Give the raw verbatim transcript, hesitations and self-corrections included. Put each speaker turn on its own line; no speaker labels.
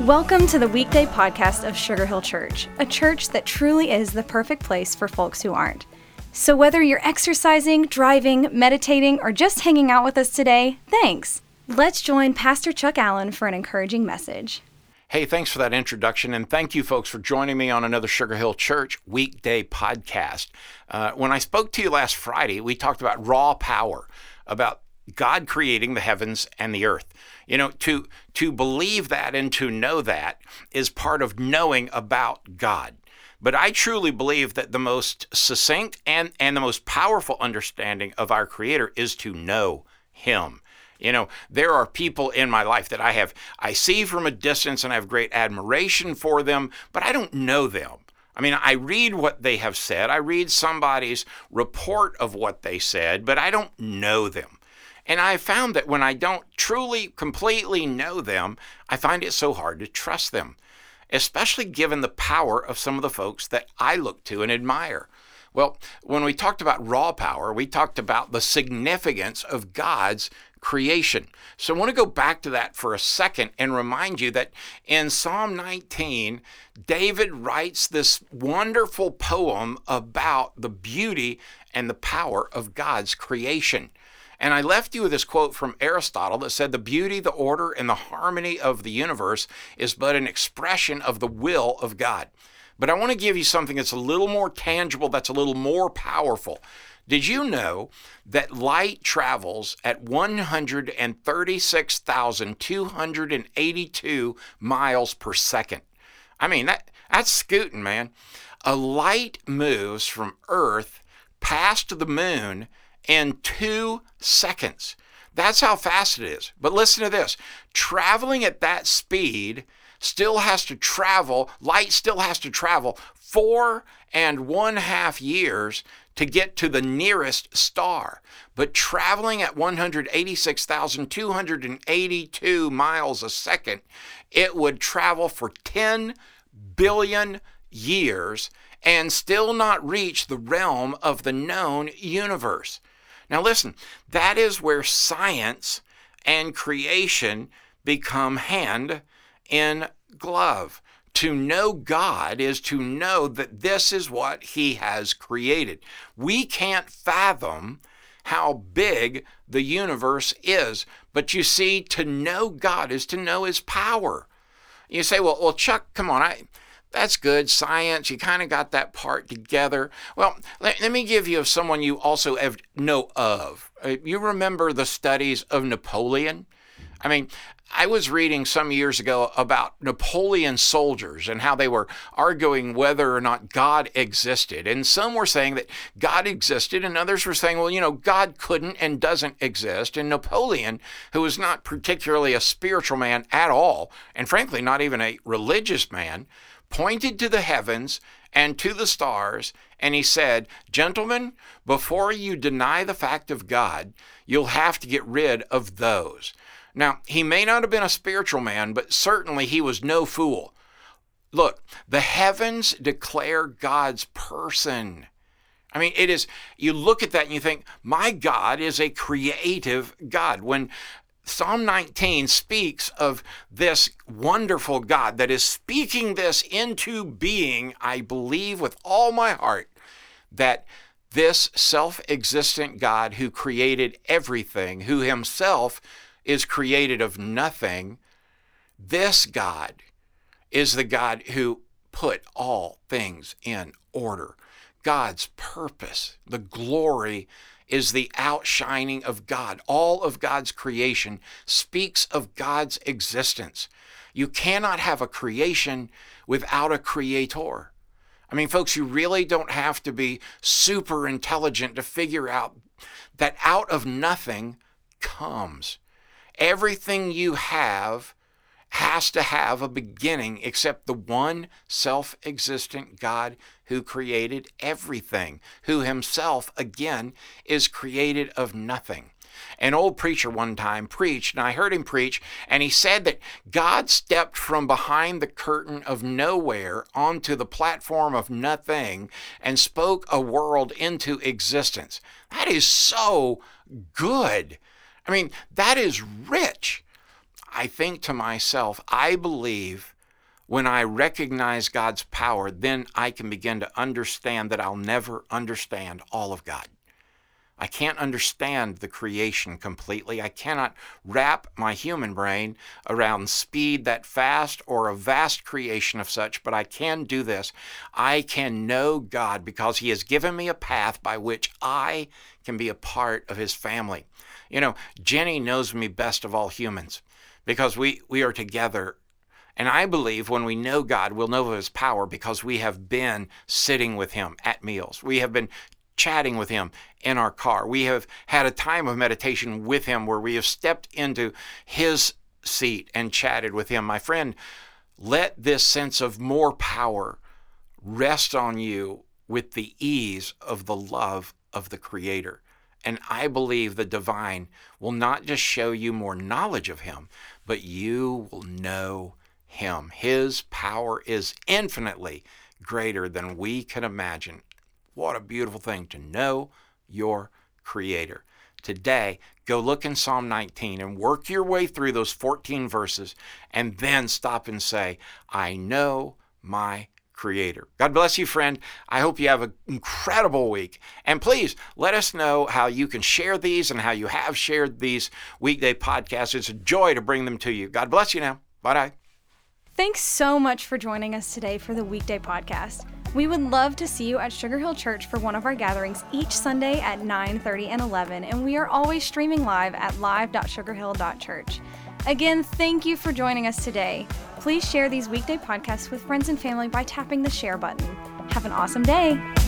Welcome to the weekday podcast of Sugar Hill Church, a church that truly is the perfect place for folks who aren't. So whether you're exercising, driving, meditating, or just hanging out with us today, thanks. Let's join Pastor Chuck Allen for an encouraging message.
Hey, thanks for that introduction, and thank you folks for joining me on another Sugar Hill Church weekday podcast. Uh, when I spoke to you last Friday, we talked about raw power, about God creating the heavens and the earth. You know, to to believe that and to know that is part of knowing about God. But I truly believe that the most succinct and, and the most powerful understanding of our Creator is to know Him. You know, there are people in my life that I have, I see from a distance and I have great admiration for them, but I don't know them. I mean, I read what they have said. I read somebody's report of what they said, but I don't know them. And I found that when I don't truly, completely know them, I find it so hard to trust them, especially given the power of some of the folks that I look to and admire. Well, when we talked about raw power, we talked about the significance of God's creation. So I want to go back to that for a second and remind you that in Psalm nineteen, David writes this wonderful poem about the beauty and the power of God's creation. And I left you with this quote from Aristotle that said, "The beauty, the order, and the harmony of the universe is but an expression of the will of God." But I want to give you something that's a little more tangible, that's a little more powerful. Did you know that light travels at one hundred thirty-six thousand two hundred eighty-two miles per second? I mean, that that's scooting, man. A light moves from Earth past the moon in two seconds. That's how fast it is. But listen to this. Traveling at that speed still has to travel, light still has to travel four and one half years to get to the nearest star. But traveling at one hundred eighty-six thousand two hundred eighty-two miles a second, it would travel for ten billion years and still not reach the realm of the known universe. Now listen, that is where science and creation become hand in glove. To know God is to know that this is what He has created. We can't fathom how big the universe is, but you see, to know God is to know His power. You say, well, well, Chuck, come on, I... That's good, science, you kind of got that part together. Well, let, let me give you someone you also have know of. Uh, you remember the studies of Napoleon? I mean, I was reading some years ago about Napoleon's soldiers and how they were arguing whether or not God existed. And some were saying that God existed, and others were saying, well, you know, God couldn't and doesn't exist. And Napoleon, who was not particularly a spiritual man at all, and frankly, not even a religious man, pointed to the heavens and to the stars, and he said, "Gentlemen, before you deny the fact of God, you'll have to get rid of those." Now, he may not have been a spiritual man, but certainly he was no fool. Look, the heavens declare God's person. I mean, it is, you look at that and you think, my God is a creative God. When Psalm nineteen speaks of this wonderful God that is speaking this into being, I believe with all my heart that this self-existent God who created everything, who Himself is created of nothing, this God is the God who put all things in order. God's purpose, the glory, is the outshining of God. All of God's creation speaks of God's existence. You cannot have a creation without a creator. I mean, folks, you really don't have to be super intelligent to figure out that out of nothing comes. Everything you have has to have a beginning except the one self-existent God who created everything, who Himself, again, is created of nothing. An old preacher one time preached, and I heard him preach, and he said that God stepped from behind the curtain of nowhere onto the platform of nothing and spoke a world into existence. That is so good. I mean, that is rich. I think to myself, I believe when I recognize God's power, then I can begin to understand that I'll never understand all of God. I can't understand the creation completely. I cannot wrap my human brain around speed that fast or a vast creation of such, but I can do this. I can know God because He has given me a path by which I can be a part of His family. You know, Jenny knows me best of all humans because we, we are together. And I believe when we know God, we'll know of His power because we have been sitting with Him at meals. We have been chatting with Him in our car. We have had a time of meditation with Him where we have stepped into His seat and chatted with Him. My friend, let this sense of more power rest on you with the ease of the love of the Creator. And I believe the divine will not just show you more knowledge of Him, but you will know Him. His power is infinitely greater than we can imagine. What a beautiful thing to know your Creator. Today, go look in Psalm nineteen and work your way through those fourteen verses and then stop and say, I know my Creator. God bless you, friend. I hope you have an incredible week. And please let us know how you can share these and how you have shared these weekday podcasts. It's a joy to bring them to you. God bless you now. Bye-bye.
Thanks so much for joining us today for the Weekday Podcast. We would love to see you at Sugar Hill Church for one of our gatherings each Sunday at nine thirty and eleven, and we are always streaming live at live dot sugar hill dot church. Again, thank you for joining us today. Please share these weekday podcasts with friends and family by tapping the share button. Have an awesome day.